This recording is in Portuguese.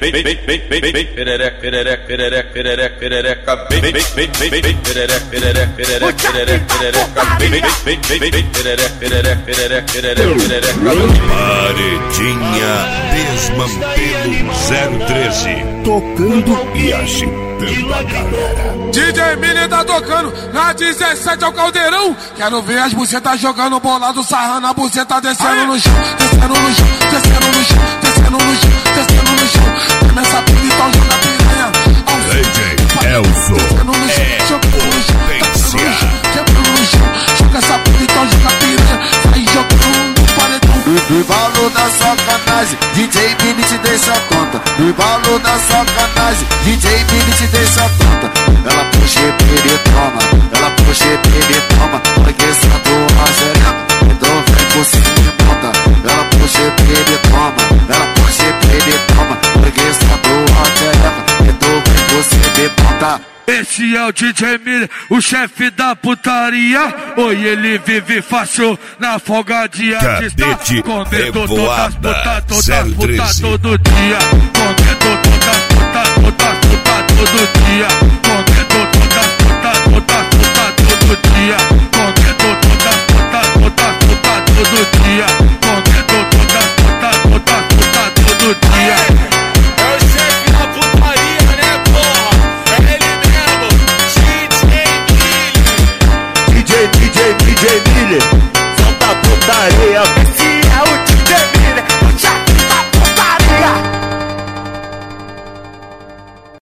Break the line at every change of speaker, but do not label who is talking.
Paredinha Desmantelo 013, tocando e agitando a galera.
DJ Miller tá tocando na 17 ao Caldeirão. Quero ver as bucetas jogando bolado, sarrando a buceta, descendo no chão, descendo no chão, descendo no chão, descendo no chão, descendo no chão. Tem essa pica, então joga piranha.
DJ Elzo
joga essa pica, então joga piranha. Aí jogando no paredão.
No embalo da sacanagem, DJ Miller te deixa tonta. No embalo da sacanagem, DJ Miller te deixa tonta. Ela puxa e pede toma, ela puxa e pede toma. Preguiça do Rogério, então vem por cima e monta. Ela puxa e pede toma, ela puxa e pede toma. Preguiça do Rogério, então vem por cima e monta.
Esse é o DJ Miller, o chefe da putaria. Oi, ele vive fácil na folgadinha.
Cadete
comendo todas
Revoada
putas
013
todo dia. Comendo todas putas todo dia. Comendo todas putas todo dia.